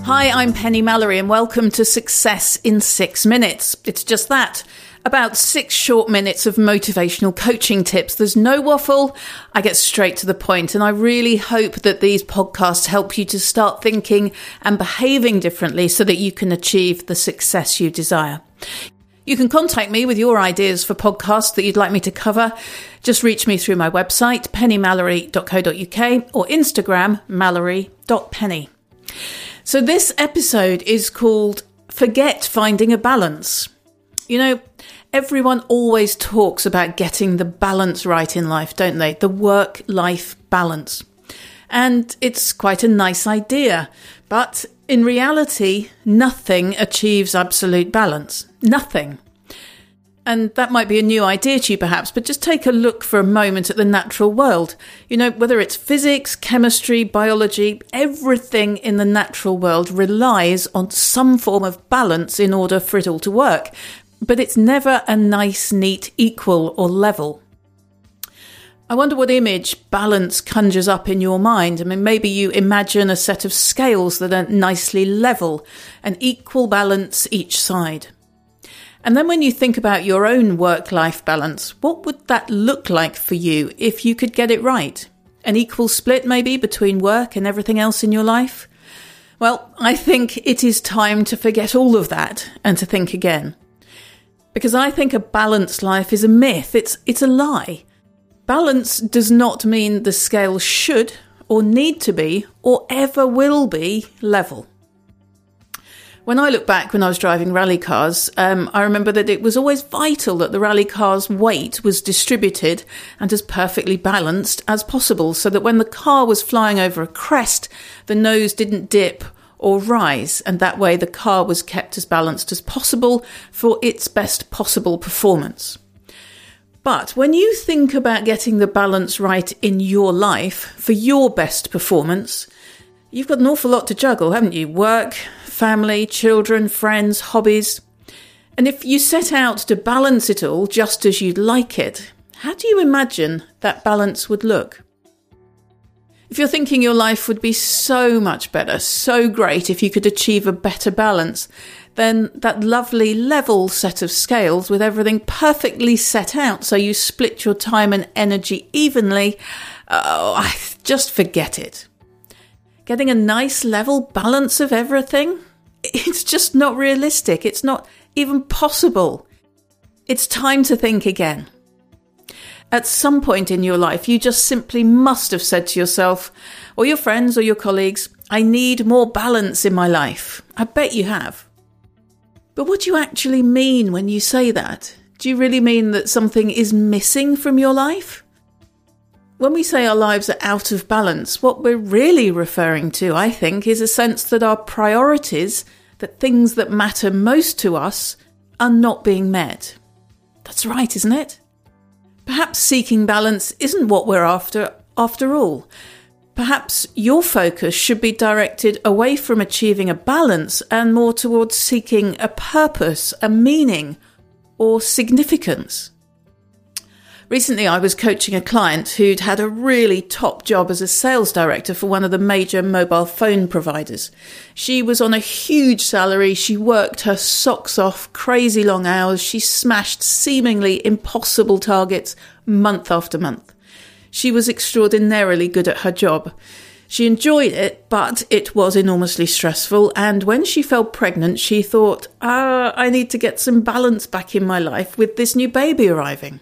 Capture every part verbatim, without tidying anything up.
Hi, I'm Penny Mallory and welcome to Success in Six Minutes. It's just that. About six short minutes of motivational coaching tips. There's no waffle. I get straight to the point, and I really hope that these podcasts help you to start thinking and behaving differently so that you can achieve the success you desire. You can contact me with your ideas for podcasts that you'd like me to cover. Just reach me through my website, penny mallory dot co dot uk, or Instagram, mallory dot penny. So this episode is called Forget Finding a Balance. You know, everyone always talks about getting the balance right in life, don't they? The work-life balance. And it's quite a nice idea. But in reality, nothing achieves absolute balance. Nothing. And that might be a new idea to you perhaps, but just take a look for a moment at the natural world. You know, whether it's physics, chemistry, biology, everything in the natural world relies on some form of balance in order for it all to work. But it's never a nice, neat, equal or level. I wonder what image balance conjures up in your mind. I mean, maybe you imagine a set of scales that are nicely level, an equal balance each side. And then when you think about your own work-life balance, what would that look like for you if you could get it right? An equal split maybe between work and everything else in your life? Well, I think it is time to forget all of that and to think again. Because I think a balanced life is a myth. It's, it's a lie. Balance does not mean the scale should or need to be or ever will be level. When I look back when I was driving rally cars, um, I remember that it was always vital that the rally car's weight was distributed and as perfectly balanced as possible so that when the car was flying over a crest, the nose didn't dip or rise, and that way the car was kept as balanced as possible for its best possible performance. But when you think about getting the balance right in your life for your best performance, you've got an awful lot to juggle, haven't you? Work, family, children, friends, hobbies. And if you set out to balance it all just as you'd like it, how do you imagine that balance would look? If you're thinking your life would be so much better, so great if you could achieve a better balance, then that lovely level set of scales with everything perfectly set out so you split your time and energy evenly, oh, just forget it. Getting a nice level balance of everything, it's just not realistic. It's not even possible. It's time to think again. At some point in your life, you just simply must have said to yourself, or your friends or your colleagues, I need more balance in my life. I bet you have. But what do you actually mean when you say that? Do you really mean that something is missing from your life? When we say our lives are out of balance, what we're really referring to, I think, is a sense that our priorities, that things that matter most to us, are not being met. That's right, isn't it? Perhaps seeking balance isn't what we're after, after all. Perhaps your focus should be directed away from achieving a balance and more towards seeking a purpose, a meaning, or significance. Recently, I was coaching a client who'd had a really top job as a sales director for one of the major mobile phone providers. She was on a huge salary. She worked her socks off, crazy long hours. She smashed seemingly impossible targets month after month. She was extraordinarily good at her job. She enjoyed it, but it was enormously stressful. And when she fell pregnant, she thought, ah, I need to get some balance back in my life with this new baby arriving.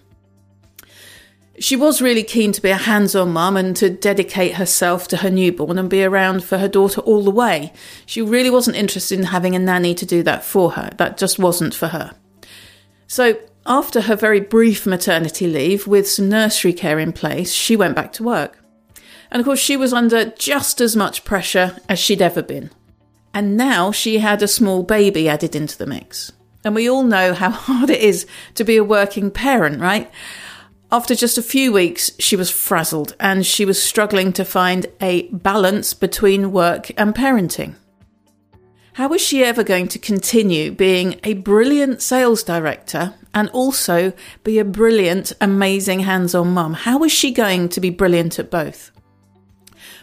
She was really keen to be a hands-on mum and to dedicate herself to her newborn and be around for her daughter all the way. She really wasn't interested in having a nanny to do that for her. That just wasn't for her. So after her very brief maternity leave with some nursery care in place, she went back to work. And of course, she was under just as much pressure as she'd ever been. And now she had a small baby added into the mix. And we all know how hard it is to be a working parent, right? After just a few weeks, she was frazzled and she was struggling to find a balance between work and parenting. How was she ever going to continue being a brilliant sales director and also be a brilliant, amazing hands-on mum? How was she going to be brilliant at both?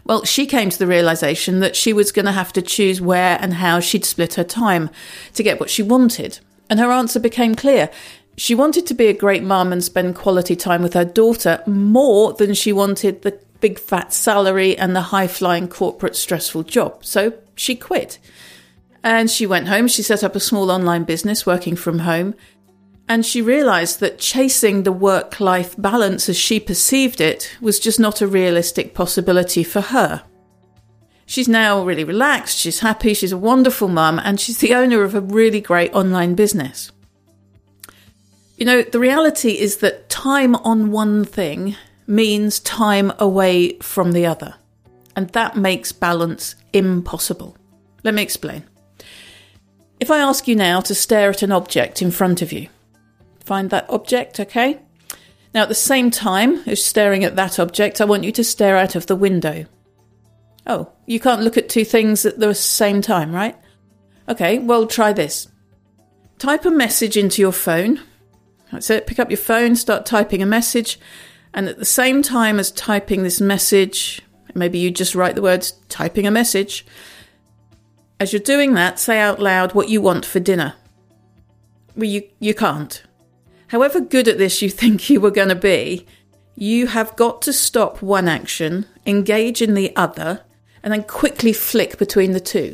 Well, she came to the realisation that she was going to have to choose where and how she'd split her time to get what she wanted. And her answer became clear. She wanted to be a great mum and spend quality time with her daughter more than she wanted the big fat salary and the high-flying corporate stressful job. So she quit. And she went home. She set up a small online business working from home. And she realised that chasing the work-life balance as she perceived it was just not a realistic possibility for her. She's now really relaxed, she's happy, she's a wonderful mum, and she's the owner of a really great online business. You know, the reality is that time on one thing means time away from the other. And that makes balance impossible. Let me explain. If I ask you now to stare at an object in front of you, find that object, okay? Now, at the same time as staring at that object, I want you to stare out of the window. Oh, you can't look at two things at the same time, right? Okay, well, try this. Type a message into your phone. That's it. Pick up your phone, start typing a message. And at the same time as typing this message, maybe you just write the words, typing a message. As you're doing that, say out loud what you want for dinner. Well, you, you can't. However good at this you think you were going to be, you have got to stop one action, engage in the other, and then quickly flick between the two.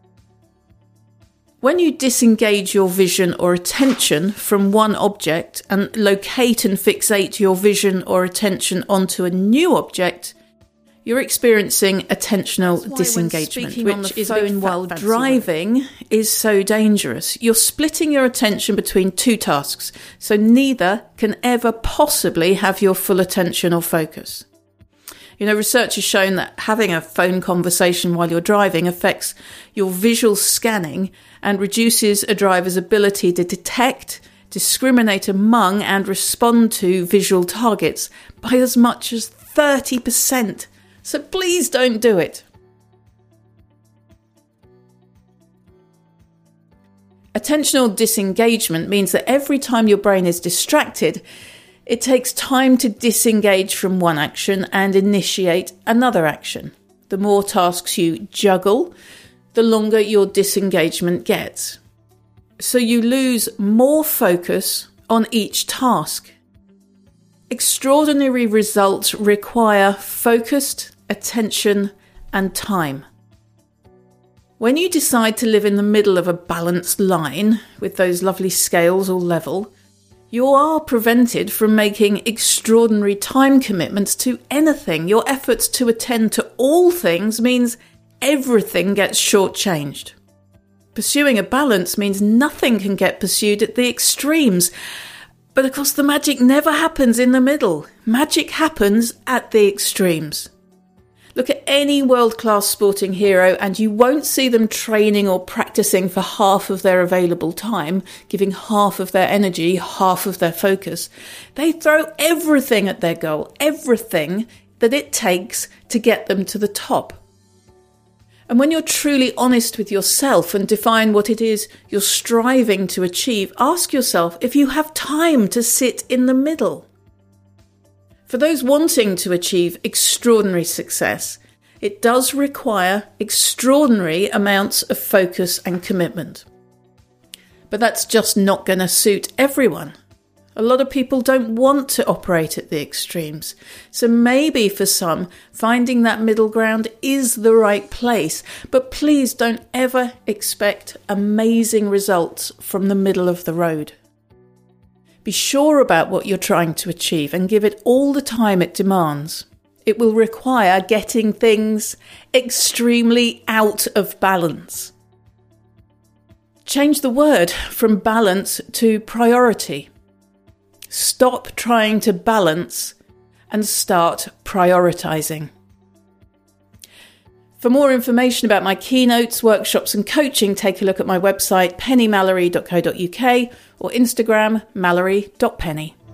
When you disengage your vision or attention from one object and locate and fixate your vision or attention onto a new object, you're experiencing attentional disengagement, which is phone while driving is so dangerous. You're splitting your attention between two tasks, so neither can ever possibly have your full attention or focus. You know, research has shown that having a phone conversation while you're driving affects your visual scanning and reduces a driver's ability to detect, discriminate among and respond to visual targets by as much as thirty percent. So please don't do it. Attentional disengagement means that every time your brain is distracted, it takes time to disengage from one action and initiate another action. The more tasks you juggle, the longer your disengagement gets. So you lose more focus on each task. Extraordinary results require focused attention and time. When you decide to live in the middle of a balanced line with those lovely scales all level, you are prevented from making extraordinary time commitments to anything. Your efforts to attend to all things means everything gets shortchanged. Pursuing a balance means nothing can get pursued at the extremes. But of course the magic never happens in the middle. Magic happens at the extremes. Look at any world-class sporting hero and you won't see them training or practicing for half of their available time, giving half of their energy, half of their focus. They throw everything at their goal, everything that it takes to get them to the top. And when you're truly honest with yourself and define what it is you're striving to achieve, ask yourself if you have time to sit in the middle. For those wanting to achieve extraordinary success, it does require extraordinary amounts of focus and commitment. But that's just not going to suit everyone. A lot of people don't want to operate at the extremes. So maybe for some, finding that middle ground is the right place. But please don't ever expect amazing results from the middle of the road. Be sure about what you're trying to achieve and give it all the time it demands. It will require getting things extremely out of balance. Change the word from balance to priority. Stop trying to balance and start prioritizing. For more information about my keynotes, workshops and coaching, take a look at my website penny mallory dot co dot uk or Instagram mallory dot penny.